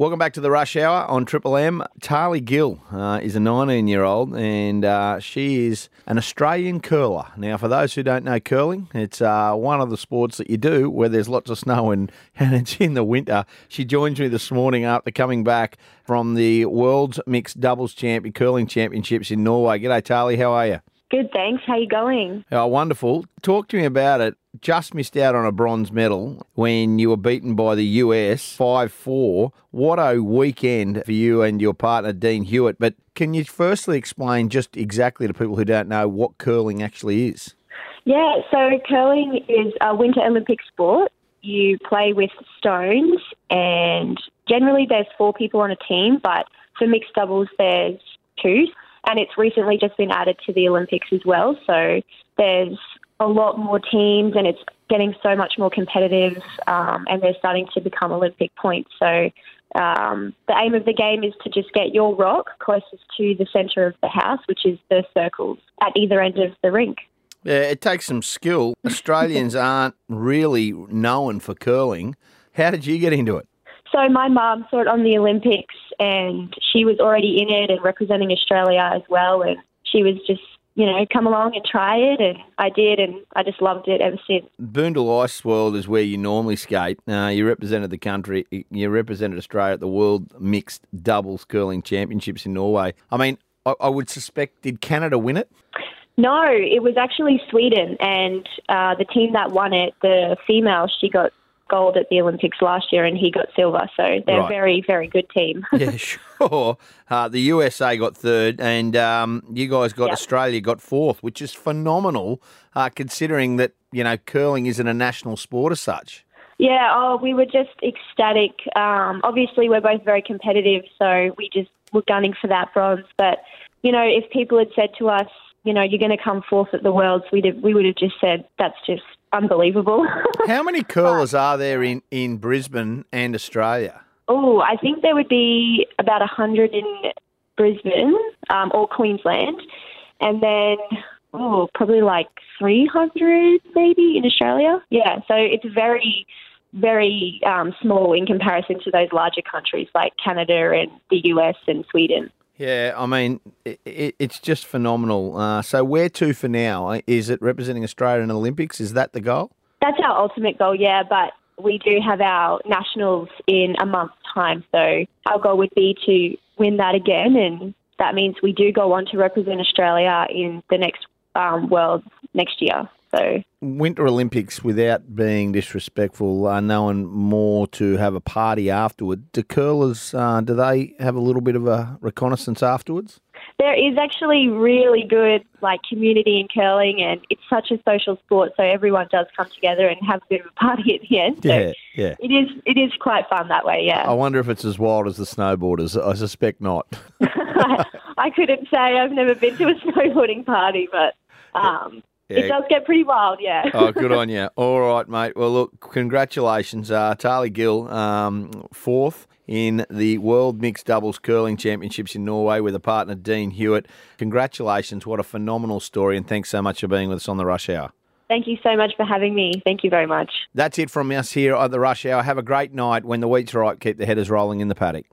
Welcome back to the Rush Hour on Triple M. Tali Gill is a 19-year-old and she is an Australian curler. Now, for those who don't know curling, it's one of the sports that you do where there's lots of snow and it's in the winter. She joins me this morning after coming back from the World's Mixed Doubles Curling Championships in Norway. G'day, Tali. How are you? Good, thanks. How you going? Oh, wonderful. Talk to me about it. Just missed out on a bronze medal when you were beaten by the US 5-4. What a weekend for you and your partner, Dean Hewitt. But can you firstly explain just exactly to people who don't know what curling actually is? Yeah, so curling is a Winter Olympic sport. You play with stones and generally there's 4 people on a team, but for mixed doubles there's 2. And it's recently just been added to the Olympics as well. So there's a lot more teams and it's getting so much more competitive and they're starting to become Olympic points. So the aim of the game is to just get your rock closest to the centre of the house, which is the circles at either end of the rink. Yeah, it takes some skill. Australians aren't really known for curling. How did you get into it? So my mum saw it on the Olympics and she was already in it and representing Australia as well. And she was just, come along and try it. And I did, and I just loved it ever since. Boondall Ice World is where you normally skate. You represented the country. You represented Australia at the World Mixed Doubles Curling Championships in Norway. I mean, I would suspect, did Canada win it? No, it was actually Sweden. And the team that won it, the female, she got gold at the Olympics last year and he got silver. So they're a very, very good team. Yeah, sure. The USA got third and you guys got Australia got fourth, which is phenomenal considering that, curling isn't a national sport as such. Yeah, we were just ecstatic. Obviously, we're both very competitive, so we just were gunning for that bronze. But, if people had said to us, you're going to come fourth at the Worlds, we would have just said, that's just unbelievable. How many curlers are there in Brisbane and Australia? Oh, I think there would be about 100 in Brisbane or Queensland, and then probably like 300 maybe in Australia. Yeah, so it's very, very small in comparison to those larger countries like Canada and the US and Sweden. Yeah, I mean, it's just phenomenal. So where to for now? Is it representing Australia in the Olympics? Is that the goal? That's our ultimate goal, yeah, but we do have our nationals in a month's time. So our goal would be to win that again, and that means we do go on to represent Australia in the next Worlds next year. So Winter Olympics, without being disrespectful, are known more to have a party afterward. Do curlers, do they have a little bit of a reconnaissance afterwards? There is actually really good community in curling, and it's such a social sport, so everyone does come together and have a bit of a party at the end. So yeah. It is quite fun that way, yeah. I wonder if it's as wild as the snowboarders. I suspect not. I couldn't say. I've never been to a snowboarding party, but it does get pretty wild, yeah. Oh, good on you. All right, mate. Well, look, congratulations. Tali Gill, fourth in the World Mixed Doubles Curling Championships in Norway with a partner, Dean Hewitt. Congratulations. What a phenomenal story, and thanks so much for being with us on the Rush Hour. Thank you so much for having me. Thank you very much. That's it from us here at the Rush Hour. Have a great night. When the wheat's right, keep the headers rolling in the paddock.